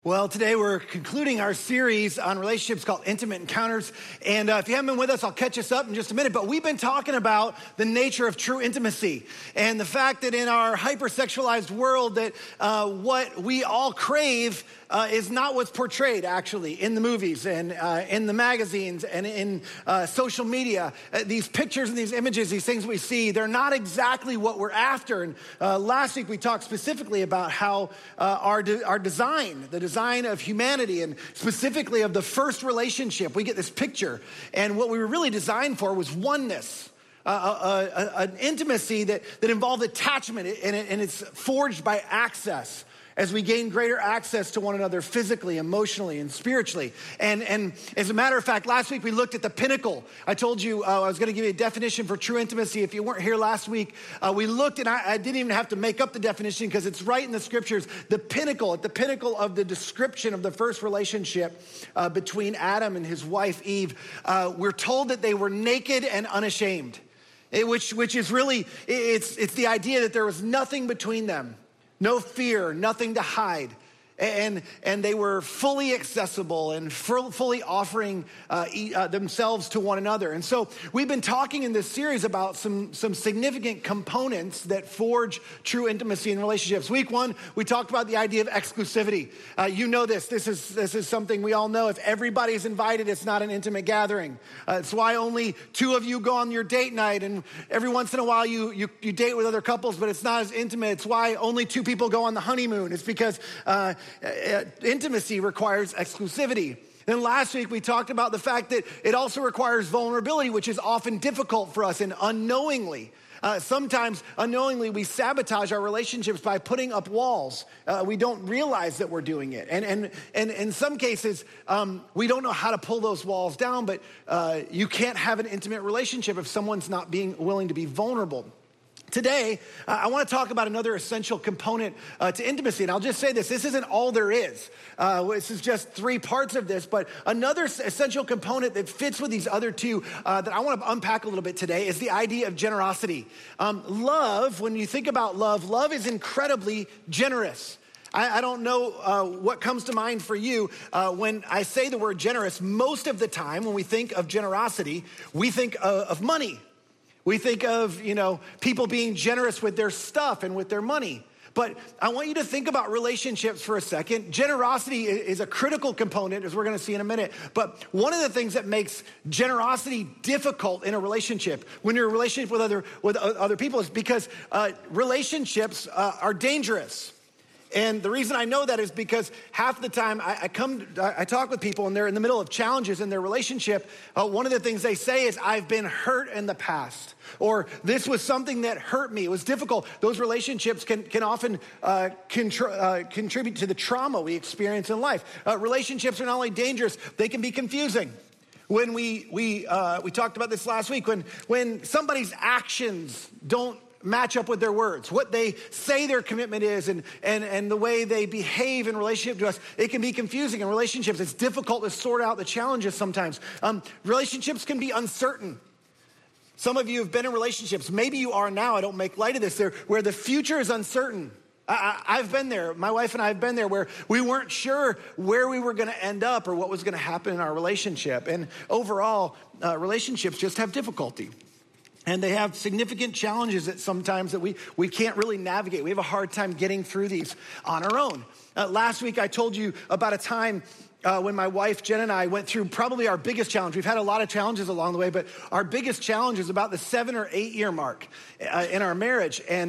Well, today we're concluding our series on relationships called Intimate Encounters. And if you haven't been with us, I'll catch us up in just a minute. But we've been talking about the nature of true intimacy and the fact that in our hypersexualized world that what we all crave is not what's portrayed actually in the movies and in the magazines and in social media. These pictures and these images, these things we see, they're not exactly what we're after. And last week we talked specifically about how our design, the design of humanity and specifically of the first relationship, we get this picture. And what we were really designed for was oneness. An intimacy that involved attachment and it's forged by access as we gain greater access to one another physically, emotionally, and spiritually. And as a matter of fact, last week we looked at the pinnacle. I told you I was going to give you a definition for true intimacy. If you weren't here last week, we looked, and I didn't even have to make up the definition because it's right in the scriptures. The pinnacle, at the pinnacle of the description of the first relationship between Adam and his wife Eve, we're told that they were naked and unashamed, which is really, it's the idea that there was nothing between them. No fear, nothing to hide. And they were fully accessible and fully offering themselves to one another. And so we've been talking in this series about some significant components that forge true intimacy in relationships. Week one, we talked about the idea of exclusivity. You know this. This is something we all know. If everybody's invited, it's not an intimate gathering. It's why only two of you go on your date night, and every once in a while you date with other couples, but it's not as intimate. It's why only two people go on the honeymoon. It's because intimacy requires exclusivity. Then last week we talked about the fact that it also requires vulnerability, which is often difficult for us and unknowingly. Sometimes unknowingly we sabotage our relationships by putting up walls. We don't realize that we're doing it. And in some cases, we don't know how to pull those walls down, but you can't have an intimate relationship if someone's not being willing to be vulnerable. Today, I want to talk about another essential component to intimacy. And I'll just say this isn't all there is. This is just three parts of this. But another essential component that fits with these other two that I want to unpack a little bit today is the idea of generosity. Love, when you think about love is incredibly generous. I don't know what comes to mind for you when I say the word generous. Most of the time when we think of generosity, we think of money. We think of, people being generous with their stuff and with their money. But I want you to think about relationships for a second. Generosity is a critical component, as we're going to see in a minute. But one of the things that makes generosity difficult in a relationship, when you're in a relationship with other people, is because relationships are dangerous. And the reason I know that is because half the time I talk with people and they're in the middle of challenges in their relationship. One of the things they say is, I've been hurt in the past, or this was something that hurt me. It was difficult. Those relationships can often contribute to the trauma we experience in life. Relationships are not only dangerous, they can be confusing. When we talked about this last week, when somebody's actions don't match up with their words, what they say their commitment is and the way they behave in relationship to us, it can be confusing in relationships. It's difficult to sort out the challenges sometimes. Relationships can be uncertain. Some of you have been in relationships, maybe you are now, I don't make light of this, where the future is uncertain. I've been there, my wife and I have been there, where we weren't sure where we were going to end up or what was going to happen in our relationship. And overall, relationships just have difficulty. And they have significant challenges that sometimes that we can't really navigate. We have a hard time getting through these on our own. Last week, I told you about a time when my wife, Jen, and I went through probably our biggest challenge. We've had a lot of challenges along the way, but our biggest challenge is about the 7 or 8 year mark in our marriage. And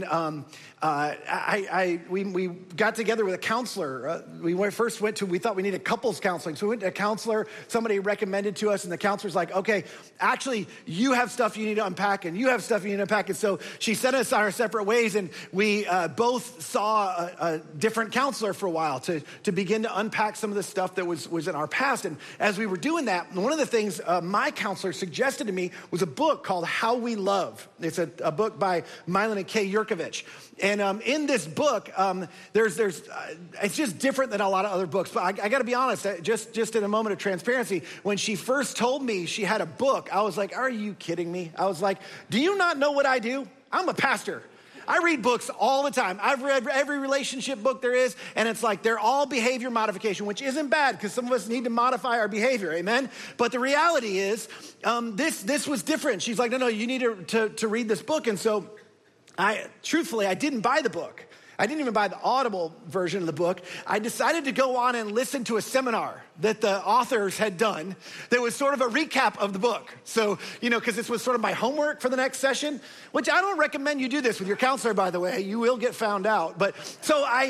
we got together with a counselor. We thought we needed couples counseling. So we went to a counselor, somebody recommended to us, and the counselor's like, okay, actually, you have stuff you need to unpack, and you have stuff you need to unpack. And so she sent us on our separate ways, and we both saw a different counselor for a while to begin to unpack some of the stuff that was in our past. And as we were doing that, one of the things my counselor suggested to me was a book called How We Love. It's a book by Milan and Kay Yurkovich. And in this book, it's just different than a lot of other books. But I got to be honest, just in a moment of transparency, when she first told me she had a book, I was like, are you kidding me? I was like, do you not know what I do? I'm a pastor. I read books all the time. I've read every relationship book there is, and it's like they're all behavior modification, which isn't bad because some of us need to modify our behavior, amen? But the reality is, this was different. She's like, no, you need to read this book. And so truthfully, I didn't buy the book. I didn't even buy the Audible version of the book. I decided to go on and listen to a seminar that the authors had done that was sort of a recap of the book. So, because this was sort of my homework for the next session, which I don't recommend you do this with your counselor, by the way. You will get found out. But so I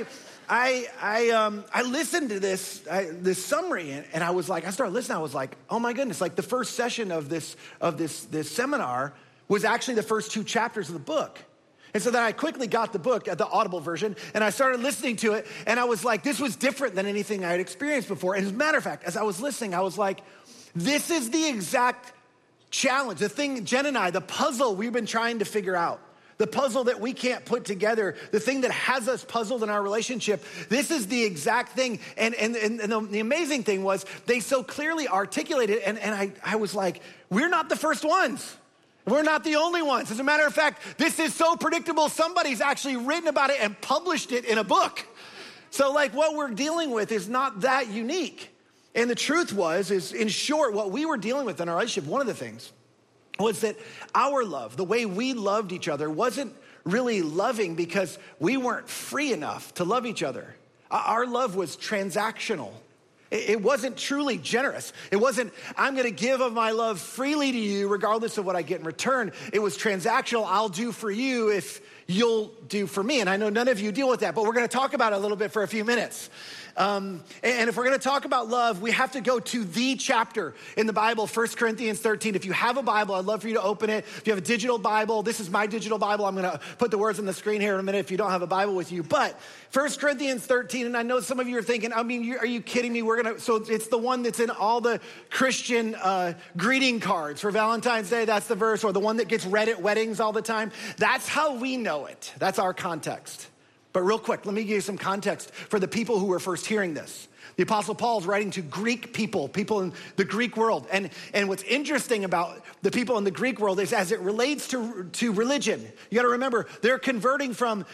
listened to this summary, and I started listening. I was like, oh my goodness! Like the first session of this seminar was actually the first 2 chapters of the book. And so then I quickly got the book, the Audible version, and I started listening to it, and I was like, this was different than anything I had experienced before. And as a matter of fact, as I was listening, I was like, this is the exact challenge, the thing, Jen and I, the puzzle we've been trying to figure out, the puzzle that we can't put together, the thing that has us puzzled in our relationship. This is the exact thing. And the amazing thing was they so clearly articulated, and I was like, we're not the first ones. We're not the only ones. As a matter of fact, this is so predictable, somebody's actually written about it and published it in a book. So like what we're dealing with is not that unique. And the truth is in short, what we were dealing with in our relationship, one of the things was that our love, the way we loved each other, wasn't really loving because we weren't free enough to love each other. Our love was transactional. It wasn't truly generous. It wasn't, I'm going to give of my love freely to you regardless of what I get in return. It was transactional. I'll do for you if you'll do for me. And I know none of you deal with that, but we're going to talk about it a little bit for a few minutes. And if we're going to talk about love, we have to go to the chapter in the Bible, 1 Corinthians 13. If you have a Bible, I'd love for you to open it. If you have a digital Bible, this is my digital Bible. I'm going to put the words on the screen here in a minute if you don't have a Bible with you. But 1 Corinthians 13, and I know some of you are thinking, are you kidding me? So it's the one that's in all the Christian greeting cards for Valentine's Day. That's the verse, or the one that gets read at weddings all the time. That's how we know it. That's our context. But real quick, let me give you some context for the people who were first hearing this. The Apostle Paul is writing to Greek people in the Greek world. And what's interesting about the people in the Greek world is as it relates to religion, you gotta remember, they're converting from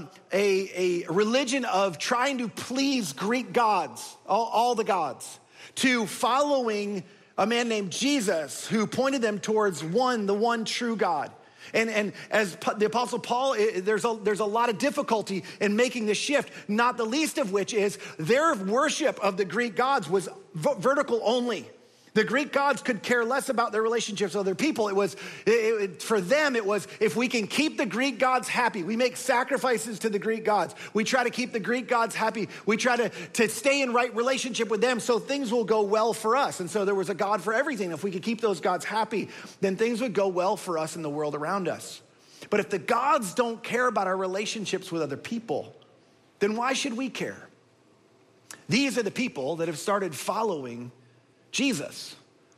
a religion of trying to please Greek gods, all the gods, to following a man named Jesus who pointed them towards the one true God. And as the Apostle Paul, there's a lot of difficulty in making this shift, not the least of which is their worship of the Greek gods was vertical only. The Greek gods could care less about their relationships with other people. For them, it was, if we can keep the Greek gods happy, we make sacrifices to the Greek gods. We try to keep the Greek gods happy. We try to stay in right relationship with them so things will go well for us. And so there was a God for everything. If we could keep those gods happy, then things would go well for us in the world around us. But if the gods don't care about our relationships with other people, then why should we care? These are the people that have started following Jesus,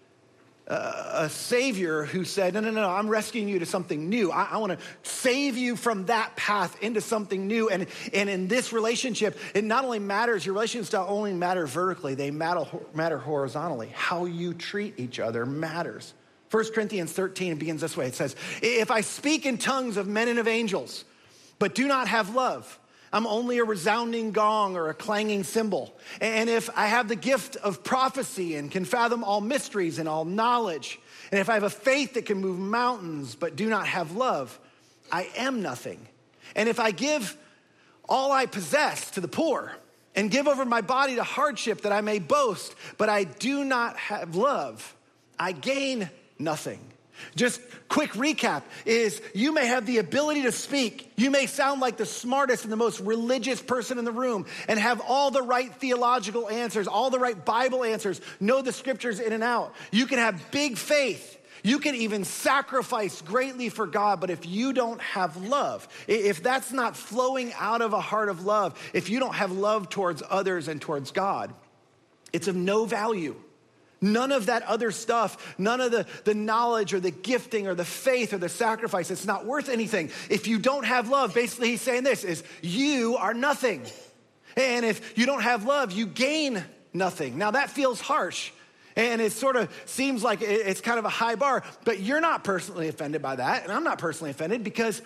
a savior who said, no, I'm rescuing you to something new. I want to save you from that path into something new. And in this relationship, it not only matters, your relationships don't only matter vertically, they matter horizontally. How you treat each other matters. 1 Corinthians 13, it begins this way. It says, if I speak in tongues of men and of angels, but do not have love, I'm only a resounding gong or a clanging cymbal. And if I have the gift of prophecy and can fathom all mysteries and all knowledge, and if I have a faith that can move mountains but do not have love, I am nothing. And if I give all I possess to the poor and give over my body to hardship that I may boast, but I do not have love, I gain nothing. Just quick recap is you may have the ability to speak. You may sound like the smartest and the most religious person in the room and have all the right theological answers, all the right Bible answers, know the scriptures in and out. You can have big faith. You can even sacrifice greatly for God, but if you don't have love, if that's not flowing out of a heart of love, if you don't have love towards others and towards God, it's of no value. None of that other stuff, none of the knowledge or the gifting or the faith or the sacrifice, it's not worth anything. If you don't have love, basically he's saying this, is you are nothing. And if you don't have love, you gain nothing. Now that feels harsh. And it sort of seems like it's kind of a high bar, but you're not personally offended by that. And I'm not personally offended because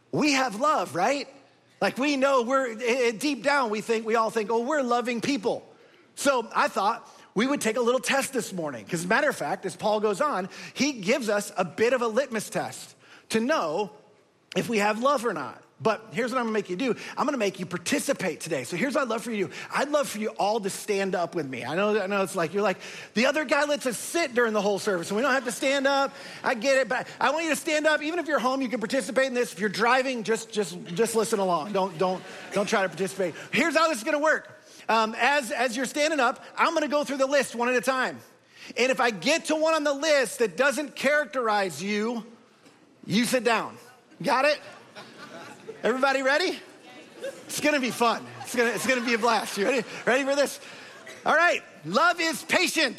we have love, right? Like we know deep down we all think, oh, we're loving people. So I thought we would take a little test this morning. Because as a matter of fact, as Paul goes on, he gives us a bit of a litmus test to know if we have love or not. But here's what I'm gonna make you do. I'm gonna make you participate today. So here's what I'd love for you to do. I'd love for you all to stand up with me. I know it's like, you're like, the other guy lets us sit during the whole service, and we don't have to stand up. I get it, but I want you to stand up. Even if you're home, you can participate in this. If you're driving, just listen along. Don't try to participate. Here's how this is gonna work. As you're standing up, I'm gonna go through the list one at a time. And if I get to one on the list that doesn't characterize you, you sit down. Got it? Everybody ready? It's gonna be fun. It's gonna be a blast. You ready for this? All right, love is patient.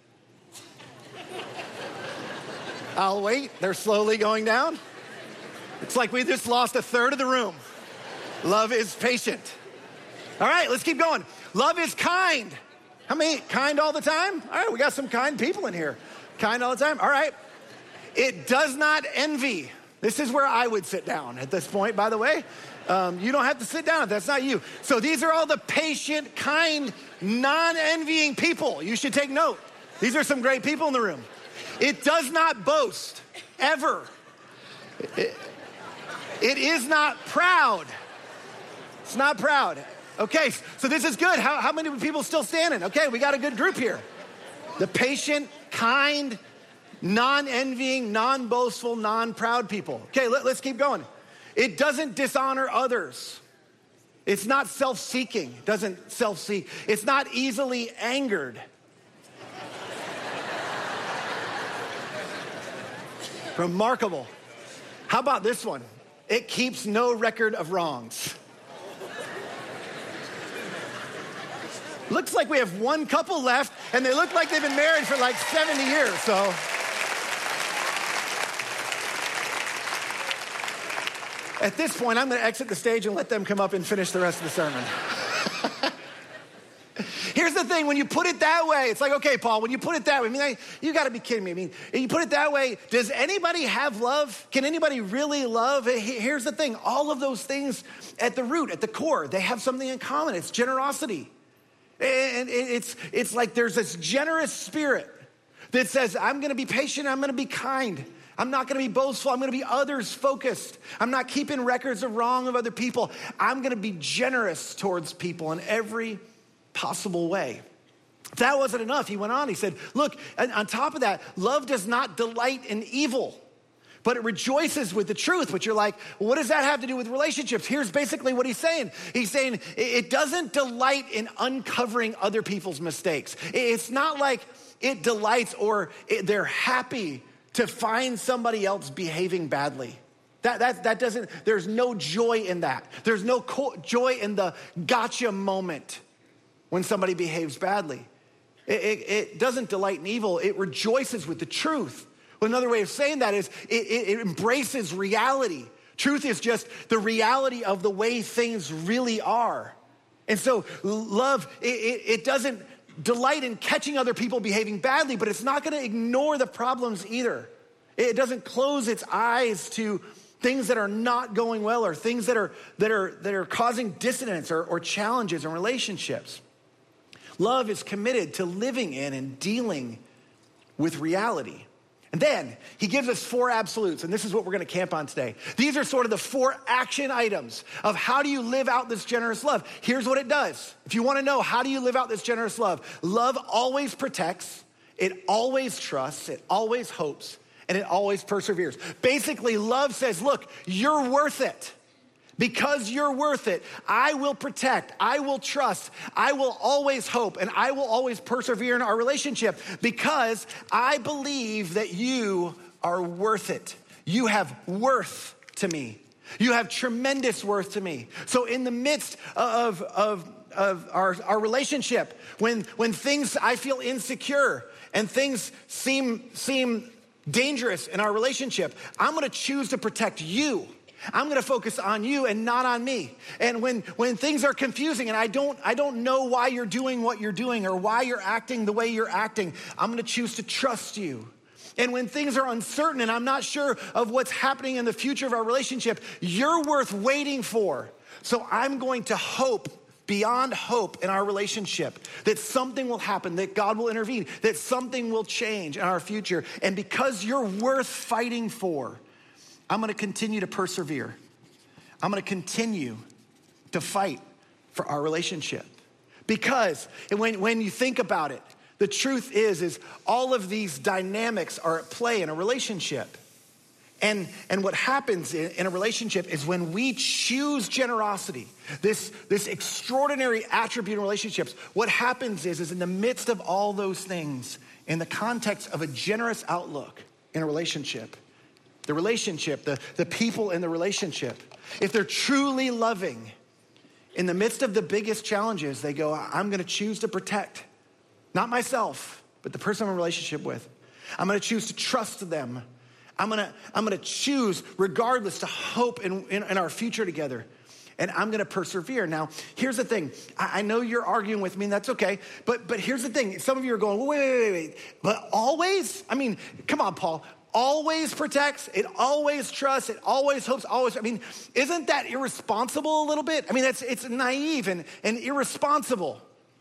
I'll wait. They're slowly going down. It's like we just lost a third of the room. Love is patient. All right, let's keep going. Love is kind. How many kind all the time? All right, we got some kind people in here. Kind all the time. All right. It does not envy. This is where I would sit down at this point, by the way. You don't have to sit down if that's not you. So these are all the patient, kind, non-envying people. You should take note. These are some great people in the room. It does not boast, ever. It is not proud. It's not proud. Okay, so this is good. How many people still standing? Okay, we got a good group here. The patient, kind, non-envying, non-boastful, non-proud people. Okay, let's keep going. It doesn't dishonor others. It's not self-seeking. It doesn't self-seek. It's not easily angered. Remarkable. How about this one? It keeps no record of wrongs. Looks like we have one couple left, and they look like they've been married for like 70 years, so. At this point, I'm gonna exit the stage and let them come up and finish the rest of the sermon. Here's the thing, when you put it that way, it's like, okay, Paul, when you put it that way, you gotta be kidding me. You put it that way, does anybody have love? Can anybody really love? Here's the thing, all of those things at the root, at the core, they have something in common. It's generosity. And it's like there's this generous spirit that says, I'm gonna be patient, I'm gonna be kind. I'm not gonna be boastful, I'm gonna be others focused. I'm not keeping records of wrong of other people. I'm gonna be generous towards people in every possible way. If that wasn't enough, he went on, he said, look, on top of that, love does not delight in evil, but it rejoices with the truth, which you're like, well, what does that have to do with relationships? Here's basically what he's saying. He's saying it doesn't delight in uncovering other people's mistakes. It's not like it delights or they're happy to find somebody else behaving badly. That doesn't, there's no joy in that. There's no joy in the gotcha moment when somebody behaves badly. It doesn't delight in evil. It rejoices with the truth. Well, another way of saying that is it embraces reality. Truth is just the reality of the way things really are. And so love, it doesn't delight in catching other people behaving badly, but it's not gonna ignore the problems either. It doesn't close its eyes to things that are not going well or things that are causing dissonance or challenges in relationships. Love is committed to living in and dealing with reality. And then he gives us 4 absolutes, and this is what we're gonna camp on today. These are sort of the 4 action items of how do you live out this generous love. Here's what it does. If you wanna know how do you live out this generous love always protects, it always trusts, it always hopes, and it always perseveres. Basically, love says, look, you're worth it. Because you're worth it, I will protect, I will trust, I will always hope, and I will always persevere in our relationship because I believe that you are worth it. You have worth to me. You have tremendous worth to me. So in the midst of our relationship, when things, I feel insecure and things seem dangerous in our relationship, I'm gonna choose to protect you. I'm gonna focus on you and not on me. And when things are confusing and I don't know why you're doing what you're doing or why you're acting the way you're acting, I'm gonna choose to trust you. And when things are uncertain and I'm not sure of what's happening in the future of our relationship, you're worth waiting for. So I'm going to hope beyond hope in our relationship that something will happen, that God will intervene, that something will change in our future. And because you're worth fighting for, I'm going to continue to persevere. I'm going to continue to fight for our relationship. Because when you think about it, the truth is all of these dynamics are at play in a relationship. And what happens in a relationship is when we choose generosity, this extraordinary attribute in relationships, what happens is in the midst of all those things, in the context of a generous outlook in a relationship, the people in the relationship, if they're truly loving, in the midst of the biggest challenges, they go, I'm gonna choose to protect, not myself, but the person I'm in a relationship with. I'm gonna choose to trust them. I'm gonna choose, regardless, to hope in our future together. And I'm gonna persevere. Now, here's the thing. I know you're arguing with me, and that's okay. But here's the thing. Some of you are going, wait. But always? I mean, come on, Paul. Always protects, it always trusts, it always hopes, always. I mean, isn't that irresponsible a little bit? I mean, it's naive and irresponsible.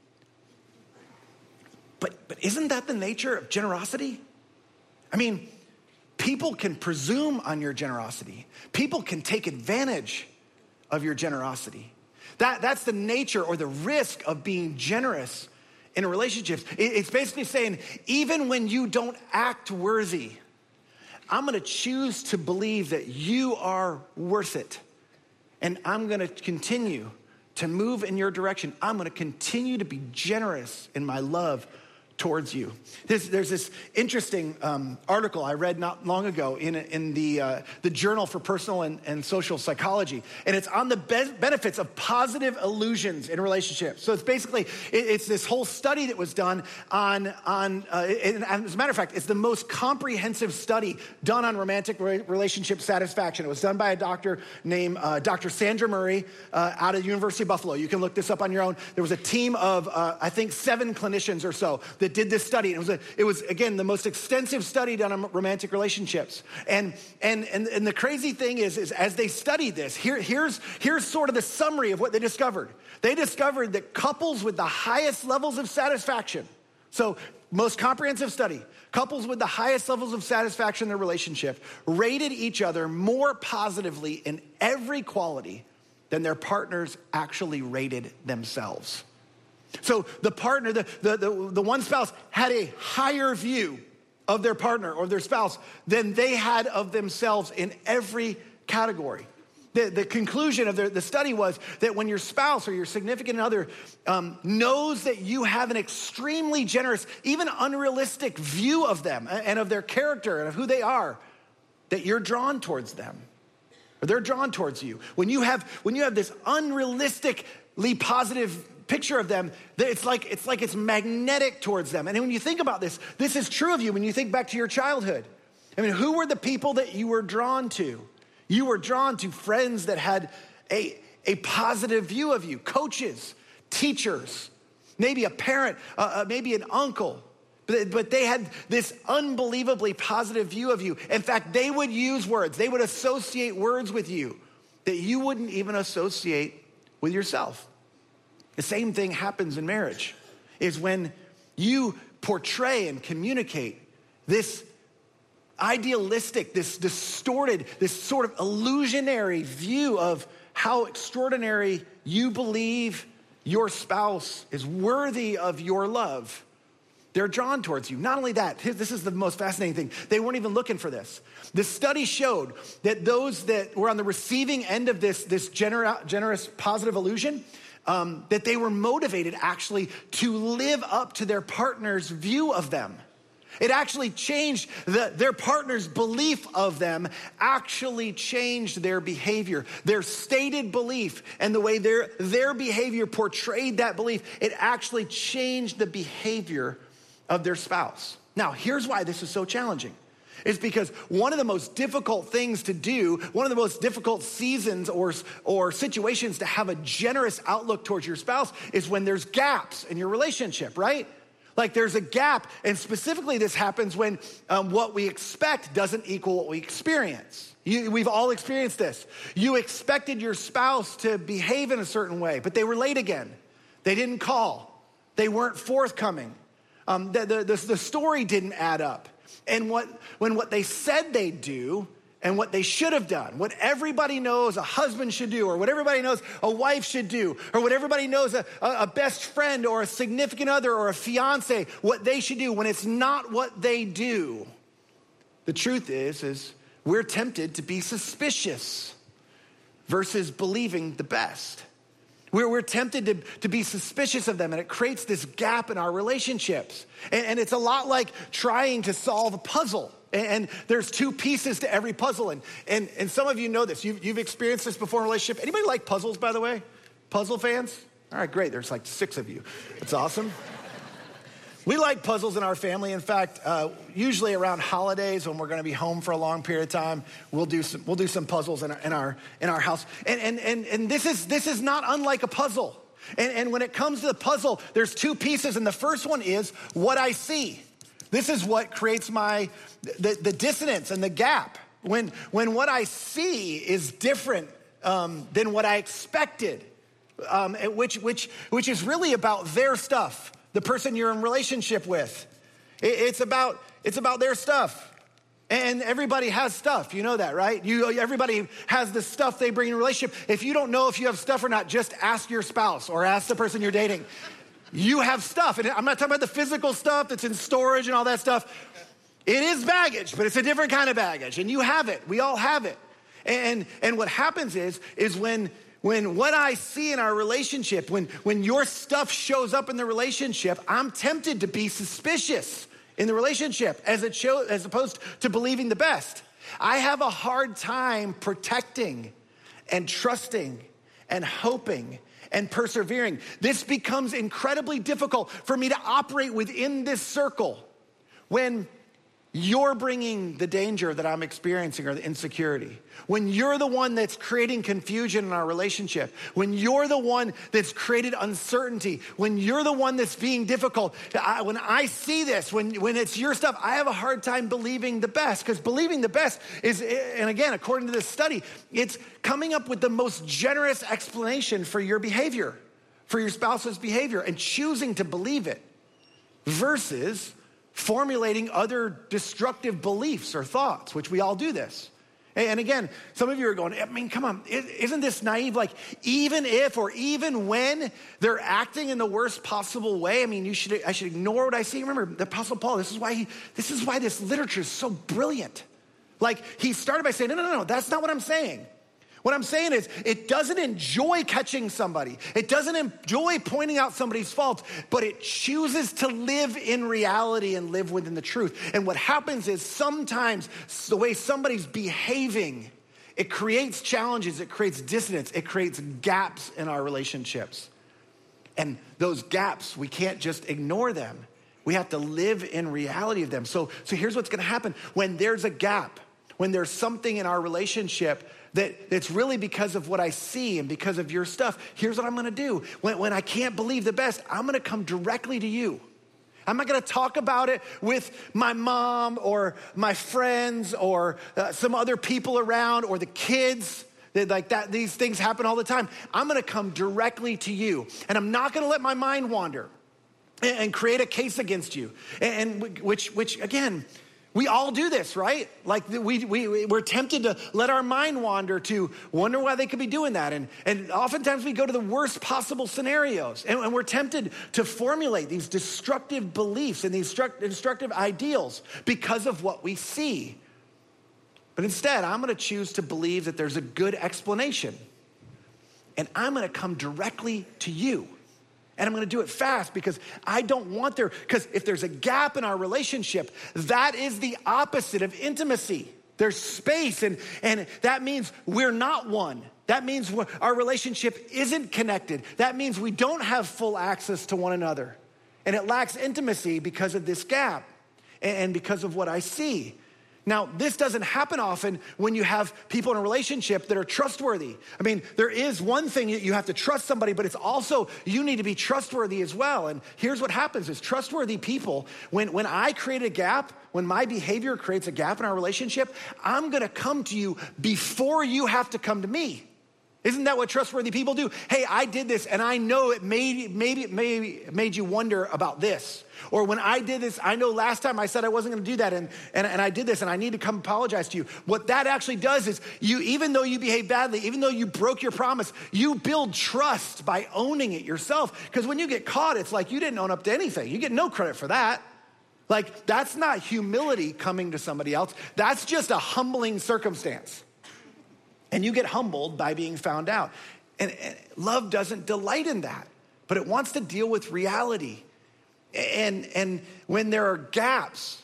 But isn't that the nature of generosity? I mean, people can presume on your generosity. People can take advantage of your generosity. That's the nature or the risk of being generous in a relationship. It's basically saying, even when you don't act worthy, I'm gonna choose to believe that you are worth it. And I'm gonna continue to move in your direction. I'm gonna continue to be generous in my love towards you. There's this interesting article I read not long ago in the Journal for Personal and Social Psychology, and it's on the benefits of positive illusions in relationships. So it's basically, it's this whole study that was done on and as a matter of fact, it's the most comprehensive study done on romantic relationship satisfaction. It was done by a doctor named Dr. Sandra Murray out of the University of Buffalo. You can look this up on your own. There was a team of, I think, 7 clinicians or so that did this study. It was again, the most extensive study done on romantic relationships. And the crazy thing is as they studied this, here's sort of the summary of what they discovered. They discovered that couples with the highest levels of satisfaction, so most comprehensive study, couples with the highest levels of satisfaction in their relationship rated each other more positively in every quality than their partners actually rated themselves. So the partner, the one spouse had a higher view of their partner or their spouse than they had of themselves in every category. The conclusion of the study was that when your spouse or your significant other knows that you have an extremely generous, even unrealistic view of them and of their character and of who they are, that you're drawn towards them or they're drawn towards you. When you have this unrealistically positive picture of them, it's like it's magnetic towards them. And when you think about this is true of you when you think back to your childhood. I mean, who were the people that you were drawn to? You were drawn to friends that had a positive view of you, coaches, teachers, maybe a parent, maybe an uncle. But they had this unbelievably positive view of you. In fact, they would use words, they would associate words with you that you wouldn't even associate with yourself. The same thing happens in marriage, is when you portray and communicate this idealistic, this distorted, this sort of illusionary view of how extraordinary you believe your spouse is worthy of your love. They're drawn towards you. Not only that, this is the most fascinating thing. They weren't even looking for this. The study showed that those that were on the receiving end of this generous positive illusion, that they were motivated actually to live up to their partner's view of them. It actually changed their partner's belief of them, actually changed their behavior. Their stated belief and the way their behavior portrayed that belief, it actually changed the behavior of their spouse. Now, here's why this is so challenging. It's because one of the most difficult things to do, one of the most difficult seasons or situations to have a generous outlook towards your spouse is when there's gaps in your relationship, right? Like there's a gap, and specifically this happens when what we expect doesn't equal what we experience. We've all experienced this. You expected your spouse to behave in a certain way, but they were late again. They didn't call. They weren't forthcoming. The story didn't add up. And when what they said they'd do and what they should have done, what everybody knows a husband should do, or what everybody knows a wife should do, or what everybody knows a best friend or a significant other or a fiance, what they should do, when it's not what they do, the truth is we're tempted to be suspicious versus believing the best. We're tempted to be suspicious of them, and it creates this gap in our relationships. And it's a lot like trying to solve a puzzle. And there's two pieces to every puzzle. And some of you know this. You've experienced this before in a relationship. Anybody like puzzles, by the way? Puzzle fans? All right, great. There's like 6 of you. That's awesome. We like puzzles in our family. In fact, usually around holidays when we're going to be home for a long period of time, we'll do some puzzles in our house. And this is not unlike a puzzle. And when it comes to the puzzle, there's 2 pieces, and the first one is what I see. This is what creates the dissonance and the gap. When what I see is different than what I expected, which is really about their stuff, the person you're in relationship with. It's about their stuff. And everybody has stuff, you know that, right? Everybody has the stuff they bring in a relationship. If you don't know if you have stuff or not, just ask your spouse or ask the person you're dating. You have stuff, and I'm not talking about the physical stuff that's in storage and all that stuff. It is baggage, but it's a different kind of baggage, and you have it. We all have it. And what happens is when what I see in our relationship, when your stuff shows up in the relationship, I'm tempted to be suspicious in the relationship as opposed to believing the best. I have a hard time protecting and trusting and hoping and persevering. This becomes incredibly difficult for me to operate within this circle when you're bringing the danger that I'm experiencing or the insecurity. When you're the one that's creating confusion in our relationship. When you're the one that's created uncertainty. When you're the one that's being difficult. When I see this, when it's your stuff, I have a hard time believing the best. Because believing the best is, and again, according to this study, it's coming up with the most generous explanation for your behavior, for your spouse's behavior, and choosing to believe it versus formulating other destructive beliefs or thoughts, which we all do this. And again, some of you are going, I mean, come on, isn't this naive? Like, even if or even when they're acting in the worst possible way, I mean, I should ignore what I see. Remember, the Apostle Paul, this is why this literature is so brilliant. Like, he started by saying, no, that's not what I'm saying. What I'm saying is, it doesn't enjoy catching somebody. It doesn't enjoy pointing out somebody's faults, but it chooses to live in reality and live within the truth. And what happens is sometimes the way somebody's behaving, it creates challenges, it creates dissonance, it creates gaps in our relationships. And those gaps, we can't just ignore them. We have to live in reality of them. So here's what's gonna happen. When there's a gap, when there's something in our relationship that's really because of what I see and because of your stuff, here's what I'm gonna do. When I can't believe the best, I'm gonna come directly to you. I'm not gonna talk about it with my mom or my friends or some other people around or the kids. Like that, these things happen all the time. I'm gonna come directly to you, and I'm not gonna let my mind wander and create a case against you. And which again, we all do this, right? Like we're tempted to let our mind wander to wonder why they could be doing that. And oftentimes we go to the worst possible scenarios. And we're tempted to formulate these destructive beliefs and these destructive ideals because of what we see. But instead, I'm gonna choose to believe that there's a good explanation. And I'm gonna come directly to you. And I'm gonna do it fast because I don't want because if there's a gap in our relationship, that is the opposite of intimacy. There's space, and that means we're not one. That means our relationship isn't connected. That means we don't have full access to one another. And it lacks intimacy because of this gap and because of what I see. Now, this doesn't happen often when you have people in a relationship that are trustworthy. I mean, there is one thing that you have to trust somebody, but it's also you need to be trustworthy as well. And here's what happens is trustworthy people, when I create a gap, when my behavior creates a gap in our relationship, I'm gonna come to you before you have to come to me. Isn't that what trustworthy people do? Hey, I did this and I know it made you wonder about this. Or when I did this, I know last time I said I wasn't gonna do that and I did this and I need to come apologize to you. What that actually does is you, even though you behave badly, even though you broke your promise, you build trust by owning it yourself. Because when you get caught, it's like you didn't own up to anything. You get no credit for that. Like, that's not humility coming to somebody else. That's just a humbling circumstance. And you get humbled by being found out. And love doesn't delight in that, but it wants to deal with reality. And when there are gaps,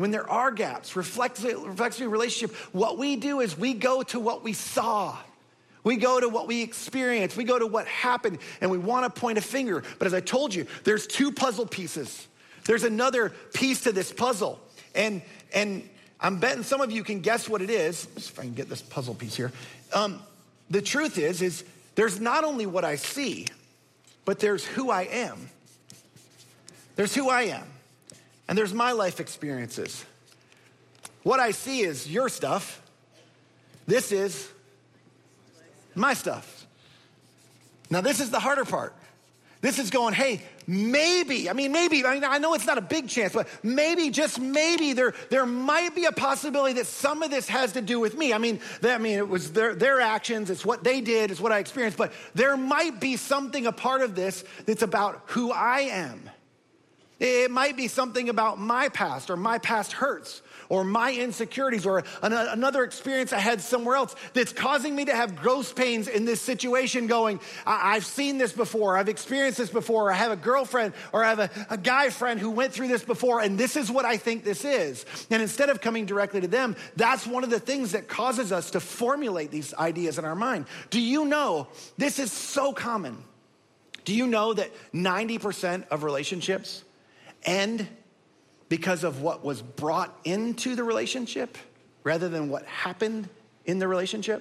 reflexively relationship, what we do is we go to what we saw. We go to what we experienced. We go to what happened, and we want to point a finger. But as I told you, there's two puzzle pieces. There's another piece to this puzzle. And I'm betting some of you can guess what it is. If I can get this puzzle piece here. The truth is there's not only what I see, but there's who I am. There's who I am. And there's my life experiences. What I see is your stuff. This is my stuff. Now, this is the harder part. This is going, hey, maybe, I know it's not a big chance, but maybe, just maybe, there might be a possibility that some of this has to do with me. It was their actions, it's what they did, it's what I experienced, but there might be something, a part of this, that's about who I am. It might be something about my past or my past hurts or my insecurities or another experience I had somewhere else that's causing me to have growth pains in this situation going, I've seen this before, I've experienced this before, I have a girlfriend or I have a guy friend who went through this before and this is what I think this is. And instead of coming directly to them, that's one of the things that causes us to formulate these ideas in our mind. Do you know, this is so common. Do you know that 90% of relationships end because of what was brought into the relationship rather than what happened in the relationship?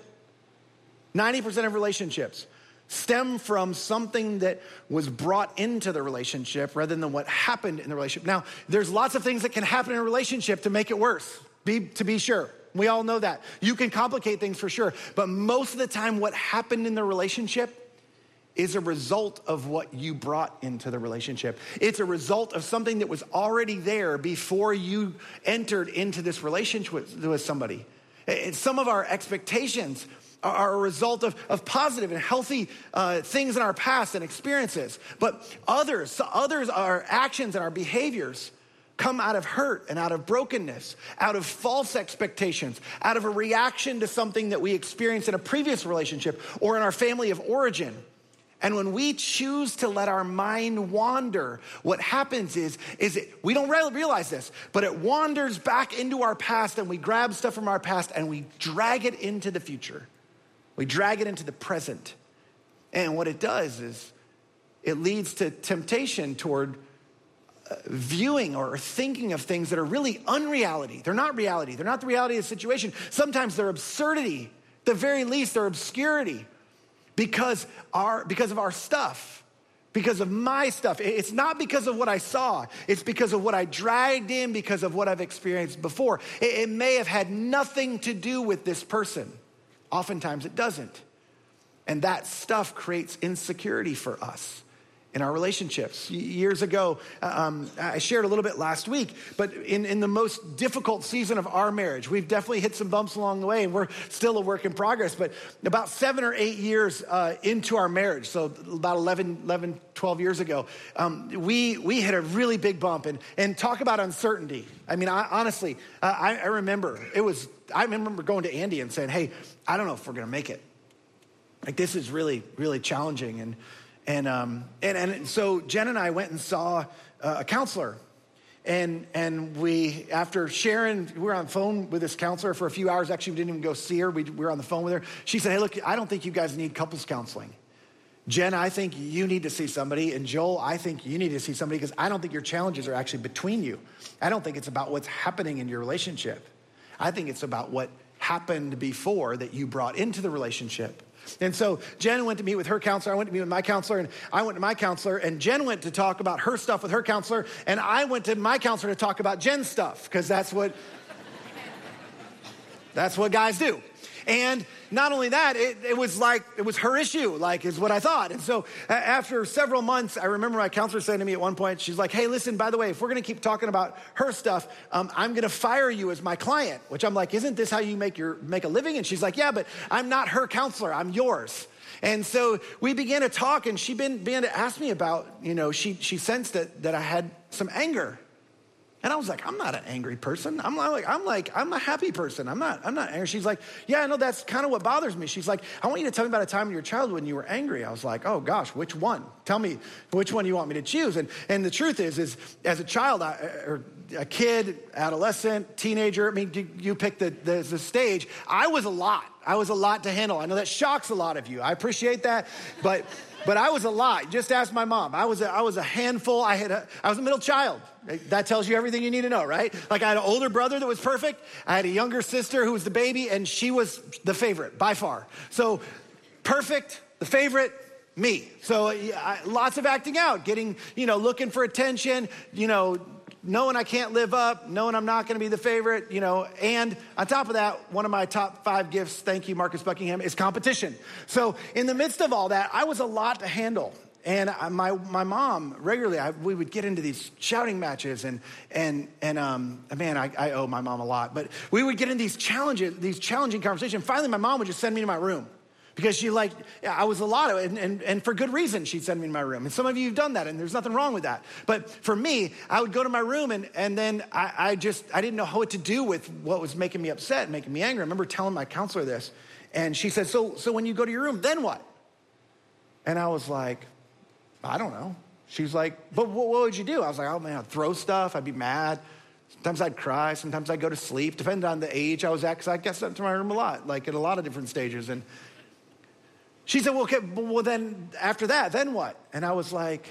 90% of relationships stem from something that was brought into the relationship rather than what happened in the relationship. Now, there's lots of things that can happen in a relationship to make it worse, to be sure. We all know that. You can complicate things for sure, but most of the time what happened in the relationship is a result of what you brought into the relationship. It's a result of something that was already there before you entered into this relationship with somebody. And some of our expectations are a result of positive and healthy things in our past and experiences. But others, our actions and our behaviors come out of hurt and out of brokenness, out of false expectations, out of a reaction to something that we experienced in a previous relationship or in our family of origin. And when we choose to let our mind wander, what happens is we don't realize this, but it wanders back into our past and we grab stuff from our past and we drag it into the future. We drag it into the present. And what it does is it leads to temptation toward viewing or thinking of things that are really unreality. They're not reality. They're not the reality of the situation. Sometimes they're absurdity. At the very least, they're obscurity. Because of our stuff, because of my stuff. It's not because of what I saw. It's because of what I dragged in, because of what I've experienced before. It may have had nothing to do with this person. Oftentimes it doesn't. And that stuff creates insecurity for us in our relationships. Years ago, I shared a little bit last week, but in the most difficult season of our marriage, we've definitely hit some bumps along the way and we're still a work in progress, but about 7 or 8 years into our marriage, so about 11, 12 years ago, we hit a really big bump and talk about uncertainty. Honestly, I remember going to Andy and saying, hey, I don't know if we're gonna make it. Like, this is really, really challenging. And so Jen and I went and saw a counselor. And we, after sharing, we were on the phone with this counselor for a few hours. Actually, we didn't even go see her. We were on the phone with her. She said, hey, look, I don't think you guys need couples counseling. Jen, I think you need to see somebody. And Joel, I think you need to see somebody because I don't think your challenges are actually between you. I don't think it's about what's happening in your relationship. I think it's about what happened before that you brought into the relationship. And so Jen went to meet with her counselor. I went to meet with my counselor, and I went to my counselor, and Jen went to talk about her stuff with her counselor, and I went to my counselor to talk about Jen's stuff, because that's what guys do. And not only that, it was her issue, is what I thought. And so after several months, I remember my counselor saying to me at one point, she's like, hey, listen, by the way, if we're going to keep talking about her stuff, I'm going to fire you as my client, which I'm like, isn't this how you make a living? And she's like, yeah, but I'm not her counselor, I'm yours. And so we began to talk, and she began to ask me about, she sensed that I had some anger. And I was like, I'm not an angry person. I'm a happy person. I'm not angry. She's like, yeah, I know that's kind of what bothers me. She's like, I want you to tell me about a time in your childhood when you were angry. I was like, oh gosh, which one? Tell me which one you want me to choose. And the truth is as a child, or a kid, adolescent, teenager, you pick the stage. I was a lot to handle. I know that shocks a lot of you. I appreciate that, but I was a lot. Just ask my mom. I was a handful. I was a middle child. That tells you everything you need to know, right? I had an older brother that was perfect. I had a younger sister who was the baby, and she was the favorite by far. So perfect, the favorite, me. So lots of acting out, getting, looking for attention, knowing I can't live up, knowing I'm not going to be the favorite, and on top of that, one of my top 5 gifts, thank you, Marcus Buckingham, is competition. So in the midst of all that, I was a lot to handle. And my mom, regularly, we would get into these shouting matches, and man, I owe my mom a lot. But we would get in these challenging conversations. Finally, my mom would just send me to my room. Because I was a lot of it, and for good reason, she'd send me to my room. And some of you have done that, and there's nothing wrong with that. But for me, I would go to my room, and then I didn't know what to do with what was making me upset, making me angry. I remember telling my counselor this, and she said, so when you go to your room, then what? And I was like, I don't know. She's like, but what would you do? I was like, oh man, I'd throw stuff, I'd be mad. Sometimes I'd cry, sometimes I'd go to sleep, depending on the age I was at, because I guess up to my room a lot, at a lot of different stages. And she said, well, okay, well then after that, then what? And I was like,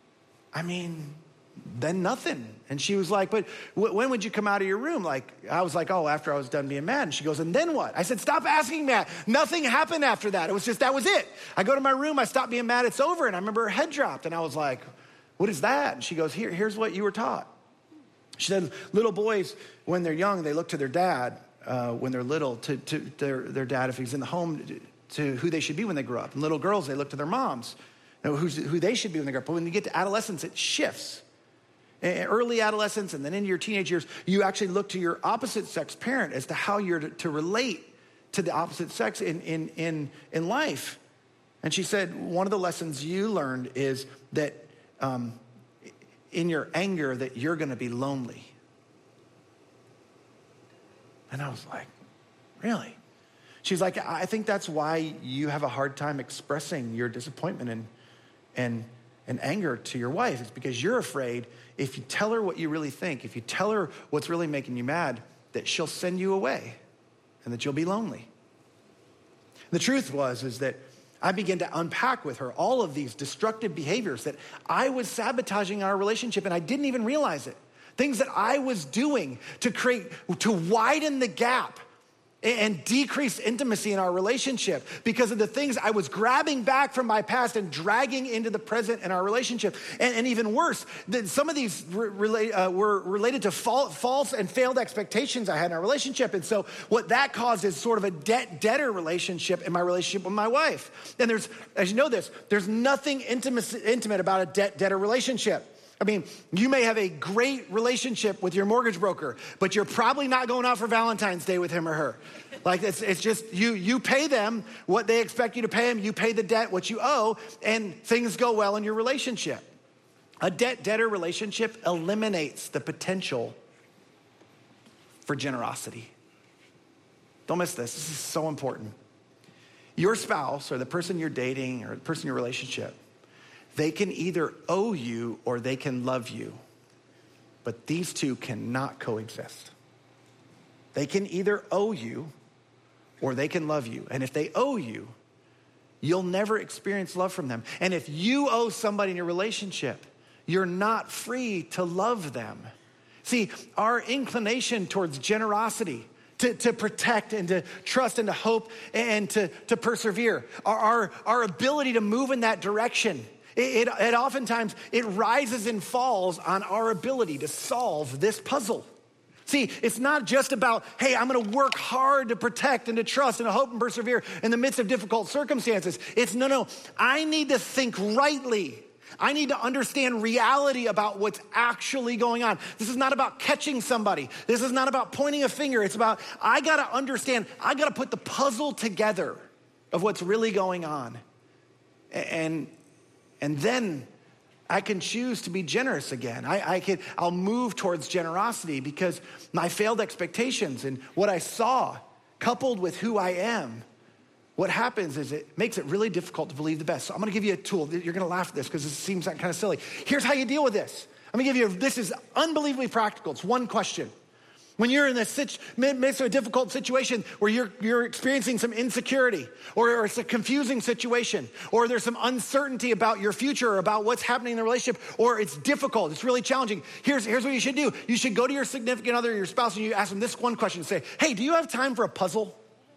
then nothing. And she was like, but when would you come out of your room? I was like, oh, after I was done being mad. And she goes, and then what? I said, stop asking me that. Nothing happened after that. It was just, that was it. I go to my room, I stopped being mad, it's over. And I remember her head dropped, and I was like, what is that? And she goes, here's what you were taught. She said, little boys, when they're young, they look to their dad when they're little, to their dad if he's in the home, to who they should be when they grow up. And little girls, they look to their moms, who they should be when they grow up. But when you get to adolescence, it shifts. Early adolescence and then into your teenage years, you actually look to your opposite sex parent as to how you're to relate to the opposite sex in life. And she said, one of the lessons you learned is that in your anger that you're going to be lonely. And I was like, really? She's like, I think that's why you have a hard time expressing your disappointment and anger to your wife. It's because you're afraid if you tell her what you really think, if you tell her what's really making you mad, that she'll send you away and that you'll be lonely. The truth is that I began to unpack with her all of these destructive behaviors that I was sabotaging our relationship, and I didn't even realize it. Things that I was doing to widen the gap and decrease intimacy in our relationship because of the things I was grabbing back from my past and dragging into the present in our relationship. And even worse, some of these were related to false and failed expectations I had in our relationship. And so what that caused is sort of a debt-debtor relationship in my relationship with my wife. And as you know this, there's nothing intimate about a debt-debtor relationship. You may have a great relationship with your mortgage broker, but you're probably not going out for Valentine's Day with him or her. It's just, you pay them what they expect you to pay them, you pay the debt, what you owe, and things go well in your relationship. A debt-debtor relationship eliminates the potential for generosity. Don't miss this. This is so important. Your spouse or the person you're dating or the person in your relationship, they can either owe you or they can love you, but these two cannot coexist. They can either owe you or they can love you. And if they owe you, you'll never experience love from them. And if you owe somebody in your relationship, you're not free to love them. See, our inclination towards generosity to protect and to trust and to hope and to persevere. Our ability to move in that direction, it oftentimes, it rises and falls on our ability to solve this puzzle. See, it's not just about, hey, I'm gonna work hard to protect and to trust and to hope and persevere in the midst of difficult circumstances. It's no, I need to think rightly. I need to understand reality about what's actually going on. This is not about catching somebody. This is not about pointing a finger. It's about, I gotta understand, I gotta put the puzzle together of what's really going on. And then I can choose to be generous again. I'll move towards generosity because my failed expectations and what I saw, coupled with who I am, what happens is it makes it really difficult to believe the best. So I'm gonna give you a tool. You're gonna laugh at this because this seems kind of silly. Here's how you deal with this. I'm gonna give you, this is unbelievably practical. It's one question. When you're in the midst of a difficult situation where you're experiencing some insecurity, or it's a confusing situation, or there's some uncertainty about your future or about what's happening in the relationship, or it's difficult, it's really challenging, here's what you should do. You should go to your significant other, your spouse, and you ask them this one question. Say, hey, do you have time for a puzzle?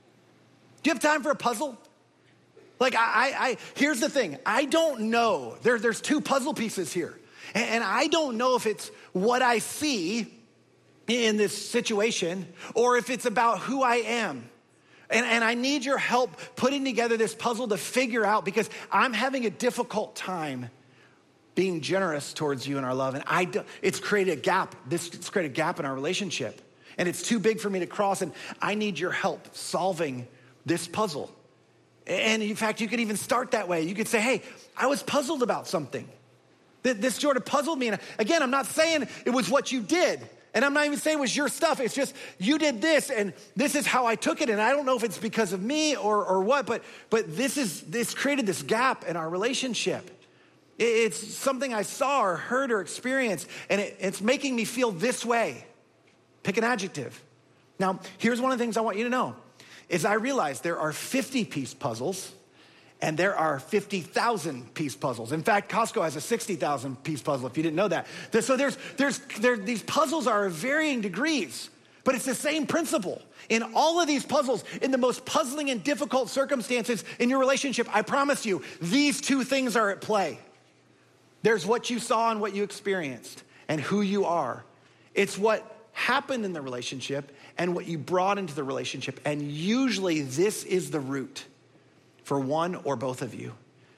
Do you have time for a puzzle? Like, here's the thing. I don't know. There's two puzzle pieces here. And I don't know if it's what I see in this situation or if it's about who I am. And I need your help putting together this puzzle to figure out, because I'm having a difficult time being generous towards you in our love. And it's created a gap. It's created a gap in our relationship. And it's too big for me to cross. And I need your help solving this puzzle. And in fact, you could even start that way. You could say, hey, I was puzzled about something. This sort of puzzled me. And again, I'm not saying it was what you did. And I'm not even saying it was your stuff. It's just, you did this and this is how I took it. And I don't know if it's because of me or what, but this created this gap in our relationship. It's something I saw or heard or experienced, and it's making me feel this way. Pick an adjective. Now, here's one of the things I want you to know. Is I realize there are 50-piece puzzles and there are 50,000-piece puzzles. In fact, Costco has a 60,000-piece puzzle, if you didn't know that. So these puzzles are of varying degrees, but it's the same principle. In all of these puzzles, in the most puzzling and difficult circumstances in your relationship, I promise you, these two things are at play. There's what you saw and what you experienced and who you are. It's what happened in the relationship and what you brought into the relationship. And usually this is the root for one or both of you.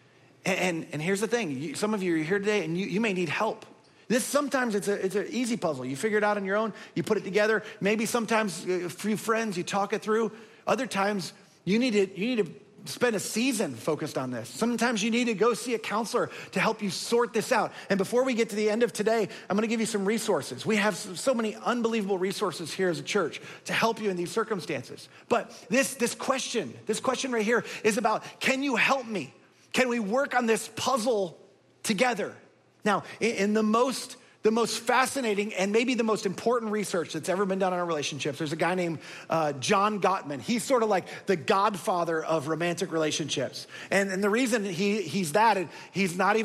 And here's the thing. Some of you are here today and you may need help. Sometimes it's an easy puzzle. You figure it out on your own. You put it together. Maybe sometimes a few friends, you talk it through. Other times you need to spend a season focused on this. Sometimes you need to go see a counselor to help you sort this out. And before we get to the end of today, I'm gonna give you some resources. We have so many unbelievable resources here as a church to help you in these circumstances. But this question right here is about, can you help me? Can we work on this puzzle together? Now, in the most fascinating and maybe the most important research that's ever been done on our relationships, there's a guy named John Gottman. He's sort of like the godfather of romantic relationships. And the reason he's that, and he's not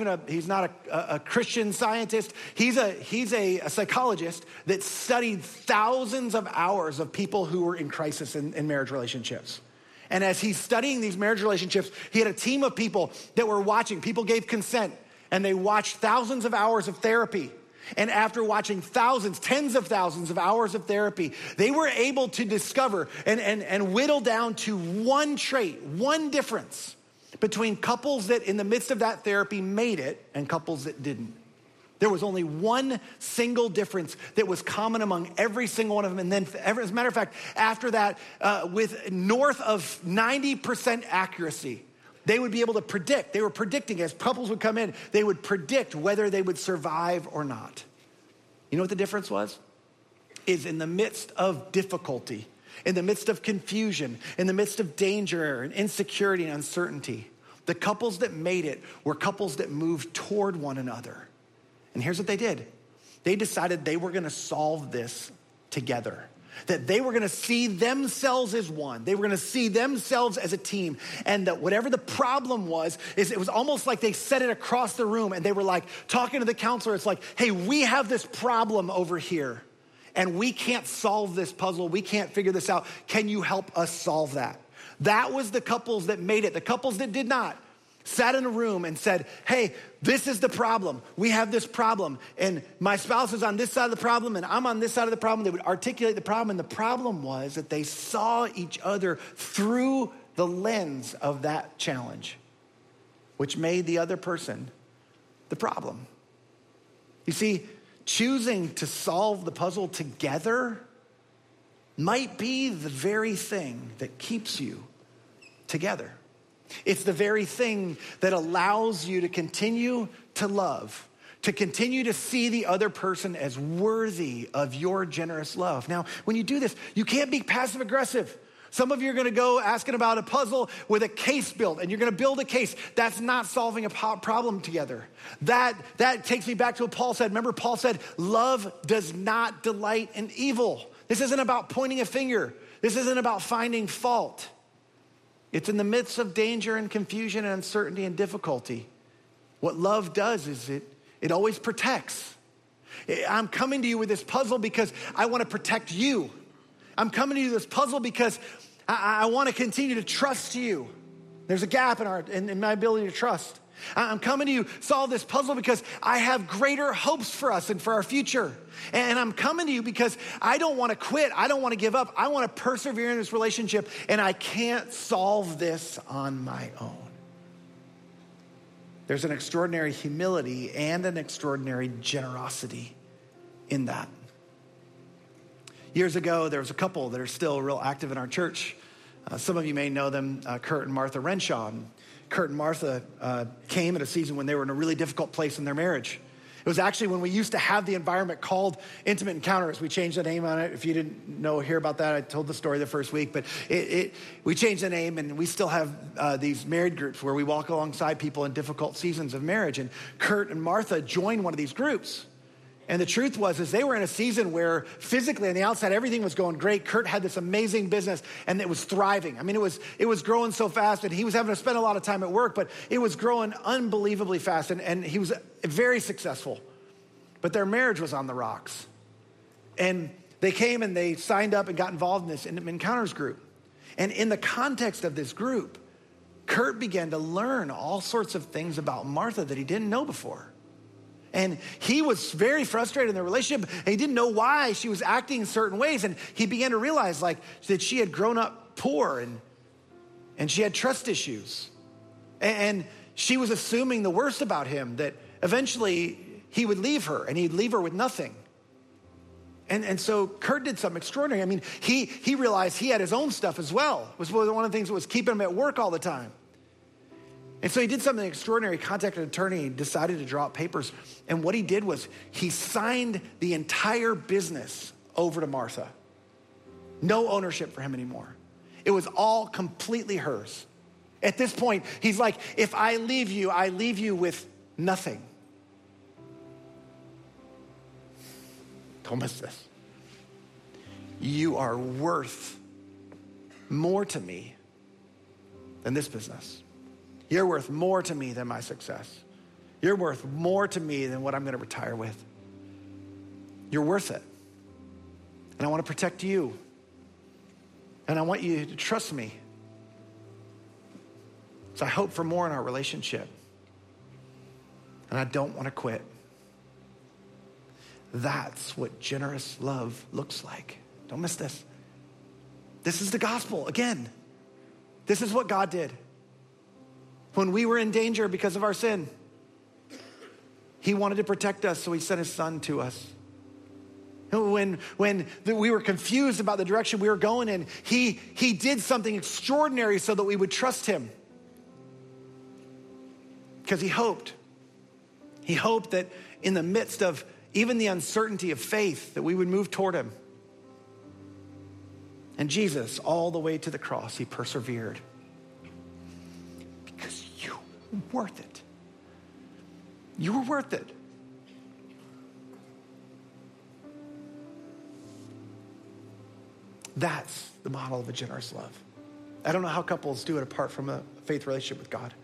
a Christian scientist. He's a psychologist that studied thousands of hours of people who were in crisis in marriage relationships. And as he's studying these marriage relationships, he had a team of people that were watching. People gave consent, and they watched thousands of hours of therapy. And after watching tens of thousands of hours of therapy, they were able to discover and whittle down to one trait, one difference between couples that in the midst of that therapy made it and couples that didn't. There was only one single difference that was common among every single one of them. And then, as a matter of fact, after that, with north of 90% accuracy, they would be able to predict. They were predicting as couples would come in, they would predict whether they would survive or not. You know what the difference was? Is in the midst of difficulty, in the midst of confusion, in the midst of danger and insecurity and uncertainty, the couples that made it were couples that moved toward one another. And here's what they did. They decided they were gonna solve this together. That they were gonna see themselves as one. They were gonna see themselves as a team. And that whatever the problem was, is it was almost like they set it across the room and they were like talking to the counselor. It's like, hey, we have this problem over here. and we can't solve this puzzle. We can't figure this out. Can you help us solve that? That was the couples that made it. The couples that did not sat in a room and said, hey, this is the problem. We have this problem. And my spouse is on this side of the problem and I'm on this side of the problem. They would articulate the problem. And the problem was that they saw each other through the lens of that challenge, which made the other person the problem. You see, choosing to solve the puzzle together might be the very thing that keeps you together. It's the very thing that allows you to continue to love, to continue to see the other person as worthy of your generous love. Now, when you do this, you can't be passive aggressive. Some of you are gonna go asking about a puzzle with a case built, and you're gonna build a case. That's not solving a problem together. That takes me back to what Paul said. Remember, Paul said, love does not delight in evil. This isn't about pointing a finger. This isn't about finding fault. It's in the midst of danger and confusion and uncertainty and difficulty. What love does is it always protects. I'm coming to you with this puzzle because I want to protect you. I'm coming to you with this puzzle because I want to continue to trust you. There's a gap in my ability to trust. I'm coming to you solve this puzzle because I have greater hopes for us and for our future. And I'm coming to you because I don't want to quit. I don't want to give up. I want to persevere in this relationship, and I can't solve this on my own. There's an extraordinary humility and an extraordinary generosity in that. Years ago, there was a couple that are still real active in our church. Some of you may know them, Kurt and Martha Renshaw. Kurt and Martha came at a season when they were in a really difficult place in their marriage. It was actually when we used to have the environment called Intimate Encounters. We changed the name on it. If you didn't hear about that, I told the story the first week. But we changed the name, and we still have these married groups where we walk alongside people in difficult seasons of marriage. And Kurt and Martha joined one of these groups. And the truth was they were in a season where physically on the outside, everything was going great. Kurt had this amazing business and it was thriving. I mean, it was growing so fast, and he was having to spend a lot of time at work, but it was growing unbelievably fast, and he was very successful. But their marriage was on the rocks. And they came and they signed up and got involved in this Intimate Encounters group. And in the context of this group, Kurt began to learn all sorts of things about Martha that he didn't know before. And he was very frustrated in their relationship, and he didn't know why she was acting in certain ways. And he began to realize that she had grown up poor and she had trust issues. And she was assuming the worst about him, that eventually he would leave her and he'd leave her with nothing. And so Kurt did something extraordinary. I mean, he realized he had his own stuff as well. It was one of the things that was keeping him at work all the time. And so he did something extraordinary. He contacted an attorney, decided to draw up papers. And what he did was he signed the entire business over to Martha. No ownership for him anymore. It was all completely hers. At this point, he's like, if I leave you with nothing. Don't miss this. You are worth more to me than this business. You're worth more to me than my success. You're worth more to me than what I'm going to retire with. You're worth it. And I want to protect you. And I want you to trust me. So I hope for more in our relationship. And I don't want to quit. That's what generous love looks like. Don't miss this. This is the gospel. Again, this is what God did. When we were in danger because of our sin, he wanted to protect us, so he sent his son to us. When we were confused about the direction we were going in, he did something extraordinary so that we would trust him. Because he hoped. He hoped that in the midst of even the uncertainty of faith, that we would move toward him. And Jesus, all the way to the cross, he persevered. Because you were worth it. You were worth it. That's the model of a generous love. I don't know how couples do it apart from a faith relationship with God.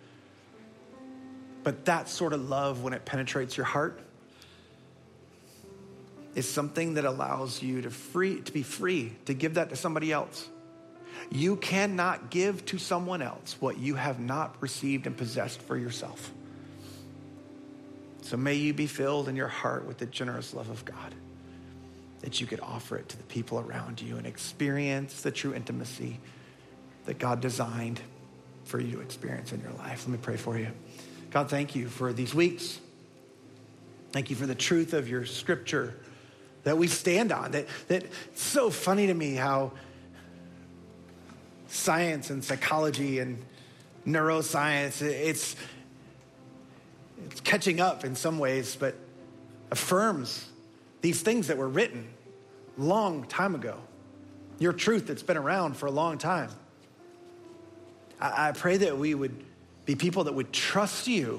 But that sort of love, when it penetrates your heart, is something that allows you to be free to give that to somebody else. You cannot give to someone else what you have not received and possessed for yourself. So may you be filled in your heart with the generous love of God, that you could offer it to the people around you and experience the true intimacy that God designed for you to experience in your life. Let me pray for you. God, thank you for these weeks. Thank you for the truth of your scripture that we stand on. That it's so funny to me how science and psychology and neuroscience, it's catching up in some ways, but affirms these things that were written long time ago. Your truth that's been around for a long time. I pray that we would be people that would trust you.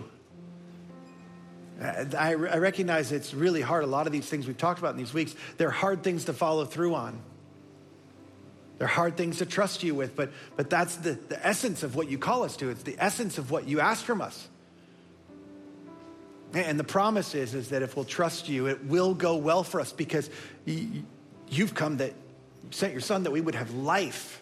I recognize it's really hard. A lot of these things we've talked about in these weeks, they're hard things to follow through on. They're hard things to trust you with, but that's the essence of what you call us to. It's the essence of what you ask from us. And the promise is that if we'll trust you, it will go well for us because you've come that you sent your son that we would have life.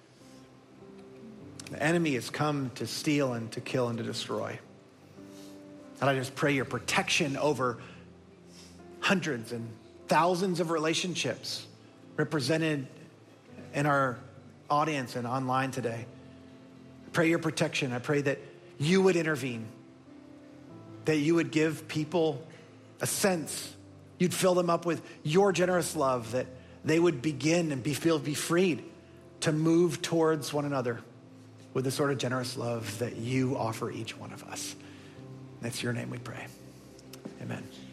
The enemy has come to steal and to kill and to destroy. And I just pray your protection over hundreds and thousands of relationships represented in our audience and online today. I pray your protection. I pray that you would intervene, that you would give people a sense, you'd fill them up with your generous love, that they would begin and be freed to move towards one another with the sort of generous love that you offer each one of us. That's your name we pray. Amen.